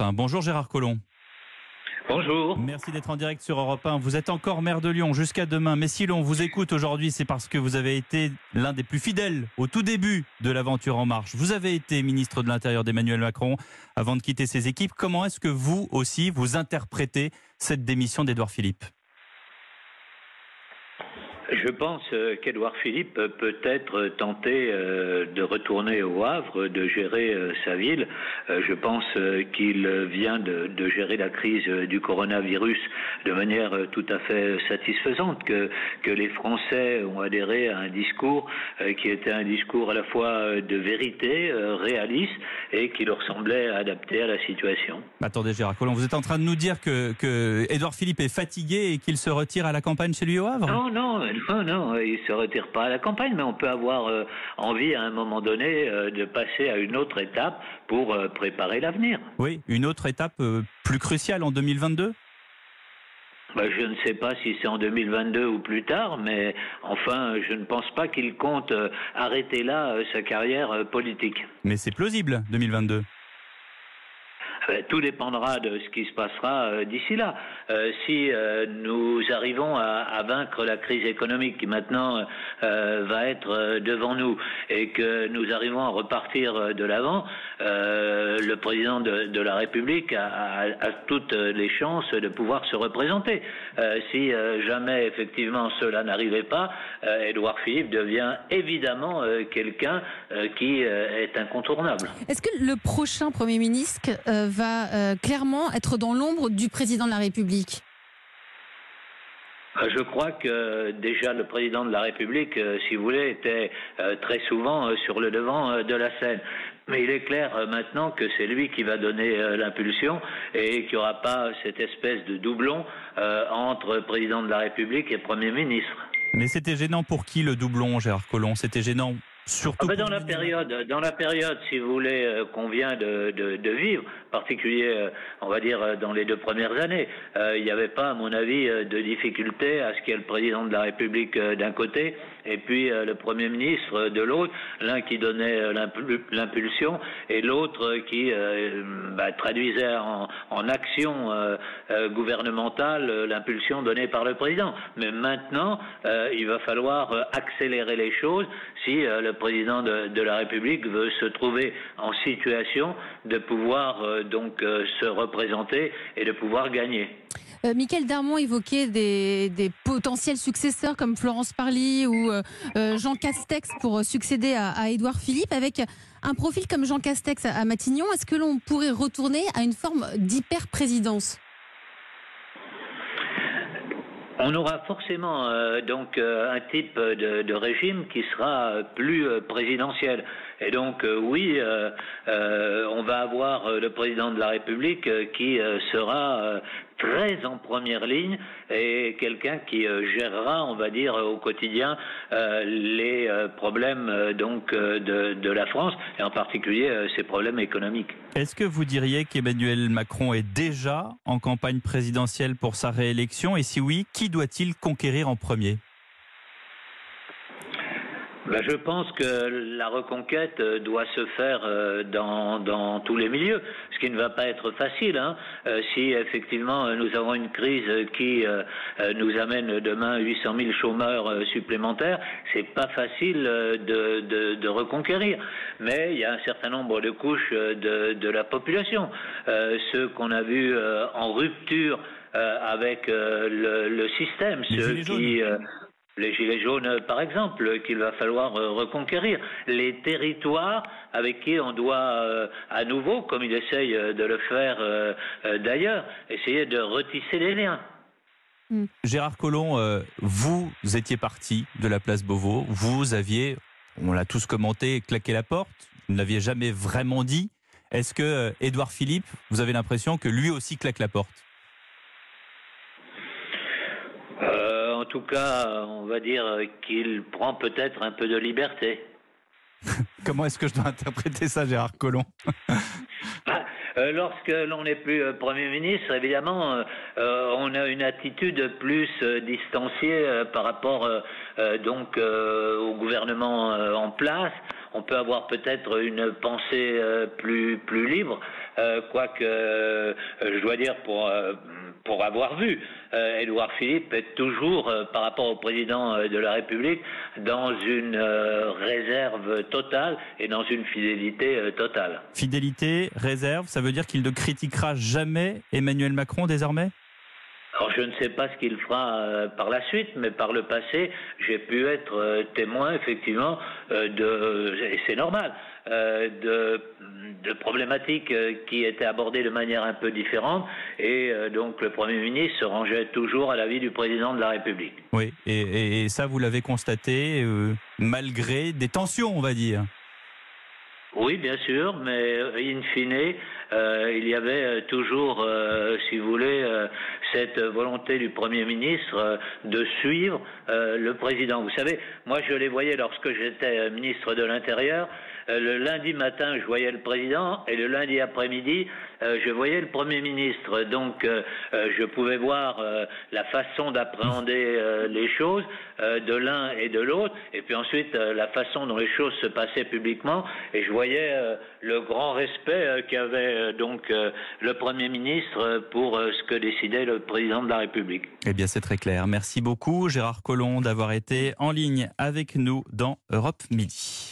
Europe 1. Bonjour Gérard Collomb. Bonjour. Merci d'être en direct sur Europe 1. Vous êtes encore maire de Lyon jusqu'à demain. Mais si l'on vous écoute aujourd'hui, c'est parce que vous avez été l'un des plus fidèles au tout début de l'aventure En Marche. Vous avez été ministre de l'Intérieur d'Emmanuel Macron avant de quitter ses équipes. Comment est-ce que vous aussi, vous interprétez cette démission d'Édouard Philippe ? Je pense qu'Édouard Philippe peut être tenté de retourner au Havre, de gérer sa ville. Je pense qu'il vient de gérer la crise du coronavirus de manière tout à fait satisfaisante, que les Français ont adhéré à un discours qui était un discours à la fois de vérité, réaliste, et qui leur semblait adapté à la situation. Attendez Gérard Collomb, vous êtes en train de nous dire que Édouard Philippe est fatigué et qu'il se retire à la campagne chez lui au Havre ? Non, il ne se retire pas à la campagne, mais on peut avoir envie à un moment donné de passer à une autre étape pour préparer l'avenir. Oui, une autre étape plus cruciale en 2022 ? Je ne sais pas si c'est en 2022 ou plus tard, mais enfin, je ne pense pas qu'il compte arrêter là sa carrière politique. Mais c'est plausible, 2022 ? Tout dépendra de ce qui se passera d'ici là. Si nous arrivons à vaincre la crise économique qui maintenant va être devant nous et que nous arrivons à repartir de l'avant, le président de la République a toutes les chances de pouvoir se représenter. Si jamais effectivement cela n'arrivait pas, Édouard Philippe devient évidemment quelqu'un qui est incontournable. Est-ce que le prochain Premier ministre va clairement être dans l'ombre du président de la République ? Je crois que déjà le président de la République, si vous voulez, était très souvent sur le devant de la scène. Mais il est clair maintenant que c'est lui qui va donner l'impulsion et qu'il n'y aura pas cette espèce de doublon entre président de la République et Premier ministre. Mais c'était gênant pour qui le doublon, Gérard Collomb ? C'était gênant surtout dans la période, si vous voulez, qu'on vient de vivre, en particulier, on va dire, dans les 2 premières années, il n'y avait pas, à mon avis, de difficulté à ce qu'il y ait le président de la République d'un côté et puis le Premier ministre de l'autre, l'un qui donnait l'impulsion et l'autre qui traduisait en action gouvernementale l'impulsion donnée par le président. Mais maintenant, il va falloir accélérer les choses si le président de la République veut se trouver en situation de pouvoir se représenter et de pouvoir gagner. Mickaël Darmon évoquait des potentiels successeurs comme Florence Parly ou Jean Castex pour succéder à Édouard Philippe. Avec un profil comme Jean Castex à Matignon, est-ce que l'on pourrait retourner à une forme d'hyper-présidence ? On aura forcément un type de régime qui sera plus présidentiel. Et donc oui, on va avoir le président de la République qui sera très en première ligne et quelqu'un qui gérera, on va dire, au quotidien les problèmes de la France et en particulier ses problèmes économiques. Est-ce que vous diriez qu'Emmanuel Macron est déjà en campagne présidentielle pour sa réélection ? Et si oui, qui doit-il conquérir en premier ? Je pense que la reconquête doit se faire dans tous les milieux, ce qui ne va pas être facile. Si effectivement nous avons une crise qui nous amène demain 800 000 chômeurs supplémentaires, c'est pas facile de reconquérir. Mais il y a un certain nombre de couches de la population, ceux qu'on a vus en rupture avec le système, ceux qui... Les gilets jaunes, par exemple, qu'il va falloir reconquérir. Les territoires avec qui on doit, à nouveau, comme il essaye de le faire d'ailleurs, essayer de retisser les liens. Gérard Collomb, vous étiez parti de la place Beauvau. Vous aviez, on l'a tous commenté, claqué la porte. Vous ne l'aviez jamais vraiment dit. Est-ce que Édouard Philippe, vous avez l'impression que lui aussi claque la porte ? En tout cas, on va dire qu'il prend peut-être un peu de liberté. Comment est-ce que je dois interpréter ça, Gérard Collomb ? Lorsque l'on n'est plus Premier ministre, évidemment, on a une attitude plus distanciée par rapport au gouvernement en place. on peut avoir peut-être une pensée plus libre, quoique je dois dire pour avoir vu, Édouard Philippe est toujours, par rapport au président de la République, dans une réserve totale et dans une fidélité totale. Fidélité, réserve, ça veut dire qu'il ne critiquera jamais Emmanuel Macron désormais ? Alors je ne sais pas ce qu'il fera par la suite, mais par le passé, j'ai pu être témoin effectivement et c'est normal, de problématiques qui étaient abordées de manière un peu différente, et donc le Premier ministre se rangeait toujours à l'avis du président de la République. Oui, et ça vous l'avez constaté malgré des tensions, on va dire. Oui, bien sûr, mais in fine, il y avait toujours, si vous voulez, cette volonté du Premier ministre de suivre le président. Vous savez, moi je les voyais lorsque j'étais ministre de l'Intérieur. Le lundi matin, je voyais le président, et le lundi après-midi, je voyais le Premier ministre. Donc, je pouvais voir la façon d'appréhender les choses de l'un et de l'autre, et puis ensuite la façon dont les choses se passaient publiquement. Et je voyais le grand respect qu'avait donc le Premier ministre pour ce que décidait le président de la République. Eh bien, c'est très clair. Merci beaucoup, Gérard Collomb, d'avoir été en ligne avec nous dans Europe Midi.